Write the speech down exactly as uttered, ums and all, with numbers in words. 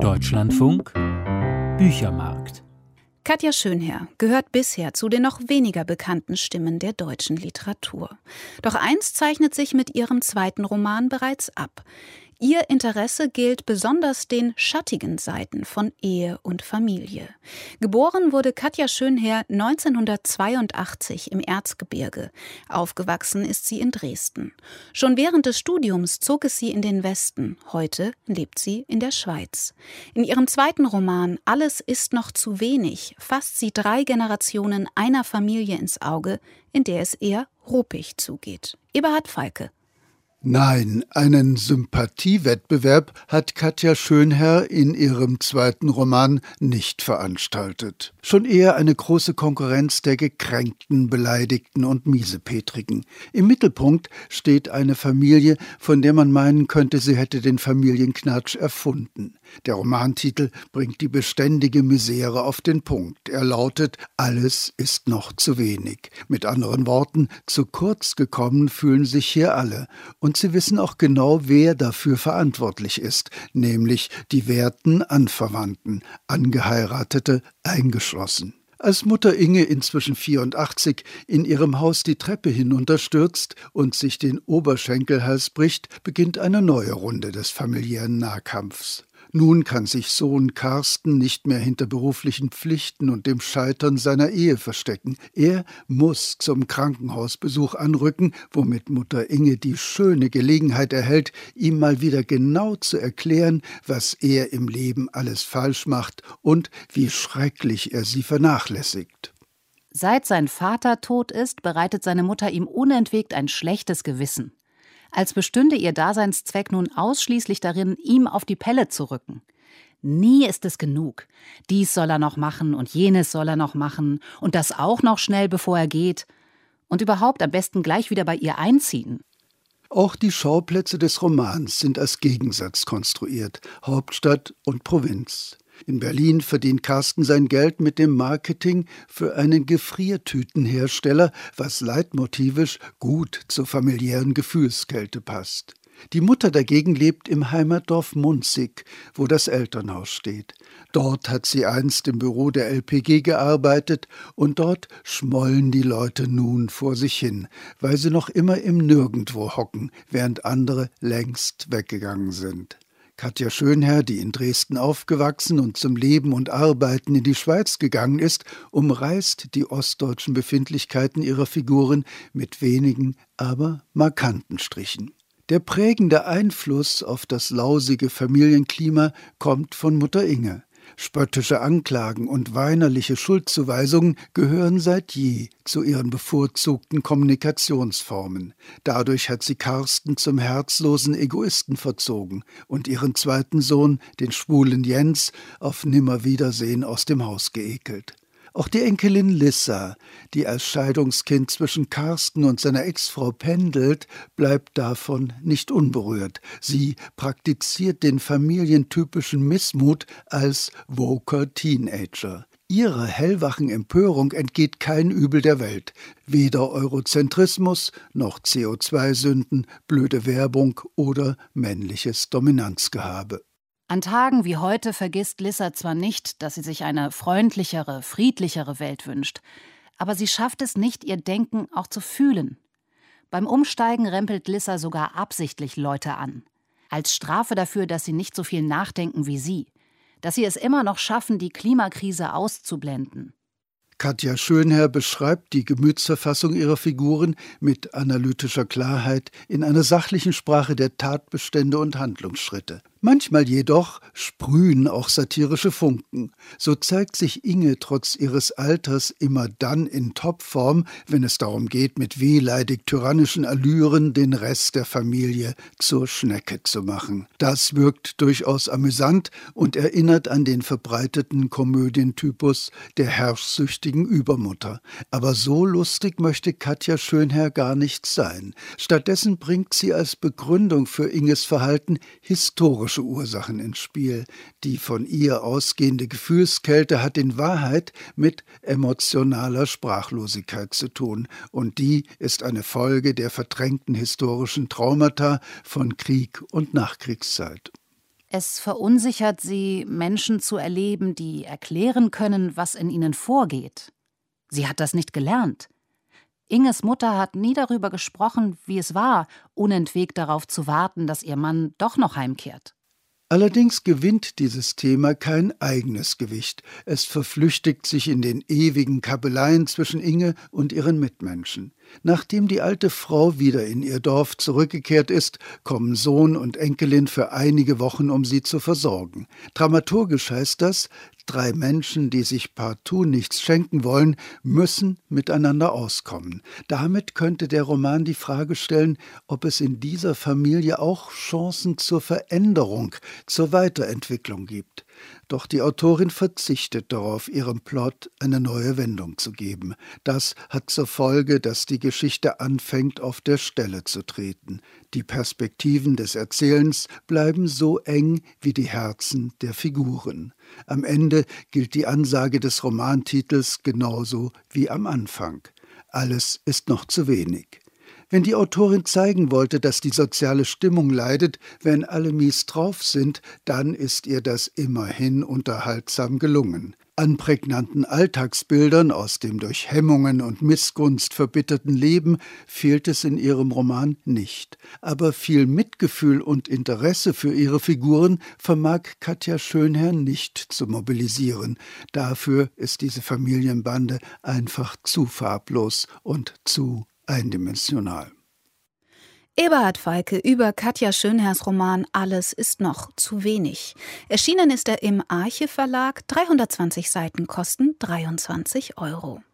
Deutschlandfunk Büchermarkt. Katja Schönherr gehört bisher zu den noch weniger bekannten Stimmen der deutschen Literatur. Doch eins zeichnet sich mit ihrem zweiten Roman bereits ab. Ihr Interesse gilt besonders den schattigen Seiten von Ehe und Familie. Geboren wurde Katja Schönherr neunzehnhundertzweiundachtzig im Erzgebirge. Aufgewachsen ist sie in Dresden. Schon während des Studiums zog es sie in den Westen. Heute lebt sie in der Schweiz. In ihrem zweiten Roman »Alles ist noch zu wenig« fasst sie drei Generationen einer Familie ins Auge, in der es eher ruppig zugeht. Eberhard Falke. Nein, einen Sympathiewettbewerb hat Katja Schönherr in ihrem zweiten Roman nicht veranstaltet. Schon eher eine große Konkurrenz der Gekränkten, Beleidigten und Miesepetrigen. Im Mittelpunkt steht eine Familie, von der man meinen könnte, sie hätte den Familienknatsch erfunden. Der Romantitel bringt die beständige Misere auf den Punkt. Er lautet: Alles ist noch zu wenig. Mit anderen Worten, zu kurz gekommen fühlen sich hier alle. Und sie wissen auch genau, wer dafür verantwortlich ist, nämlich die werten Anverwandten, Angeheiratete eingeschlossen. Als Mutter Inge, inzwischen vierundachtzig, in ihrem Haus die Treppe hinunterstürzt und sich den Oberschenkelhals bricht, beginnt eine neue Runde des familiären Nahkampfs. Nun kann sich Sohn Carsten nicht mehr hinter beruflichen Pflichten und dem Scheitern seiner Ehe verstecken. Er muss zum Krankenhausbesuch anrücken, womit Mutter Inge die schöne Gelegenheit erhält, ihm mal wieder genau zu erklären, was er im Leben alles falsch macht und wie schrecklich er sie vernachlässigt. Seit sein Vater tot ist, bereitet seine Mutter ihm unentwegt ein schlechtes Gewissen. Als bestünde ihr Daseinszweck nun ausschließlich darin, ihm auf die Pelle zu rücken. Nie ist es genug. Dies soll er noch machen und jenes soll er noch machen und das auch noch schnell, bevor er geht. Und überhaupt am besten gleich wieder bei ihr einziehen. Auch die Schauplätze des Romans sind als Gegensatz konstruiert: Hauptstadt und Provinz. In Berlin verdient Carsten sein Geld mit dem Marketing für einen Gefriertütenhersteller, was leitmotivisch gut zur familiären Gefühlskälte passt. Die Mutter dagegen lebt im Heimatdorf Munzig, wo das Elternhaus steht. Dort hat sie einst im Büro der L P G gearbeitet und dort schmollen die Leute nun vor sich hin, weil sie noch immer im Nirgendwo hocken, während andere längst weggegangen sind. Katja Schönherr, die in Dresden aufgewachsen und zum Leben und Arbeiten in die Schweiz gegangen ist, umreißt die ostdeutschen Befindlichkeiten ihrer Figuren mit wenigen, aber markanten Strichen. Der prägende Einfluss auf das lausige Familienklima kommt von Mutter Inge. Spöttische Anklagen und weinerliche Schuldzuweisungen gehören seit je zu ihren bevorzugten Kommunikationsformen. Dadurch hat sie Carsten zum herzlosen Egoisten verzogen und ihren zweiten Sohn, den schwulen Jens, auf Nimmerwiedersehen aus dem Haus geekelt. Auch die Enkelin Lissa, die als Scheidungskind zwischen Carsten und seiner Ex-Frau pendelt, bleibt davon nicht unberührt. Sie praktiziert den familientypischen Missmut als woker Teenager. Ihrer hellwachen Empörung entgeht kein Übel der Welt. Weder Eurozentrismus noch C O zwei Sünden, blöde Werbung oder männliches Dominanzgehabe. An Tagen wie heute vergisst Lissa zwar nicht, dass sie sich eine freundlichere, friedlichere Welt wünscht, aber sie schafft es nicht, ihr Denken auch zu fühlen. Beim Umsteigen rempelt Lissa sogar absichtlich Leute an. Als Strafe dafür, dass sie nicht so viel nachdenken wie sie. Dass sie es immer noch schaffen, die Klimakrise auszublenden. Katja Schönherr beschreibt die Gemütsverfassung ihrer Figuren mit analytischer Klarheit in einer sachlichen Sprache der Tatbestände und Handlungsschritte. Manchmal jedoch sprühen auch satirische Funken. So zeigt sich Inge trotz ihres Alters immer dann in Topform, wenn es darum geht, mit wehleidig tyrannischen Allüren den Rest der Familie zur Schnecke zu machen. Das wirkt durchaus amüsant und erinnert an den verbreiteten Komödientypus der herrschsüchtigen Übermutter. Aber so lustig möchte Katja Schönherr gar nicht sein. Stattdessen bringt sie als Begründung für Inges Verhalten historische Ursachen ins Spiel. Die von ihr ausgehende Gefühlskälte hat in Wahrheit mit emotionaler Sprachlosigkeit zu tun. Und die ist eine Folge der verdrängten historischen Traumata von Krieg und Nachkriegszeit. Es verunsichert sie, Menschen zu erleben, die erklären können, was in ihnen vorgeht. Sie hat das nicht gelernt. Inges Mutter hat nie darüber gesprochen, wie es war, unentwegt darauf zu warten, dass ihr Mann doch noch heimkehrt. Allerdings gewinnt dieses Thema kein eigenes Gewicht. Es verflüchtigt sich in den ewigen Kabeleien zwischen Inge und ihren Mitmenschen. Nachdem die alte Frau wieder in ihr Dorf zurückgekehrt ist, kommen Sohn und Enkelin für einige Wochen, um sie zu versorgen. Dramaturgisch heißt das, drei Menschen, die sich partout nichts schenken wollen, müssen miteinander auskommen. Damit könnte der Roman die Frage stellen, ob es in dieser Familie auch Chancen zur Veränderung, zur Weiterentwicklung gibt. Doch die Autorin verzichtet darauf, ihrem Plot eine neue Wendung zu geben. Das hat zur Folge, dass die Geschichte anfängt, auf der Stelle zu treten. Die Perspektiven des Erzählens bleiben so eng wie die Herzen der Figuren. Am Ende gilt die Ansage des Romantitels genauso wie am Anfang. Alles ist noch zu wenig. Wenn die Autorin zeigen wollte, dass die soziale Stimmung leidet, wenn alle mies drauf sind, dann ist ihr das immerhin unterhaltsam gelungen. An prägnanten Alltagsbildern aus dem durch Hemmungen und Missgunst verbitterten Leben fehlt es in ihrem Roman nicht. Aber viel Mitgefühl und Interesse für ihre Figuren vermag Katja Schönherr nicht zu mobilisieren. Dafür ist diese Familienbande einfach zu farblos und zu eindimensional. Eberhard Feike über Katja Schönherrs Roman Alles ist noch zu wenig. Erschienen ist er im Arche Verlag, dreihundertzwanzig Seiten kosten dreiundzwanzig Euro.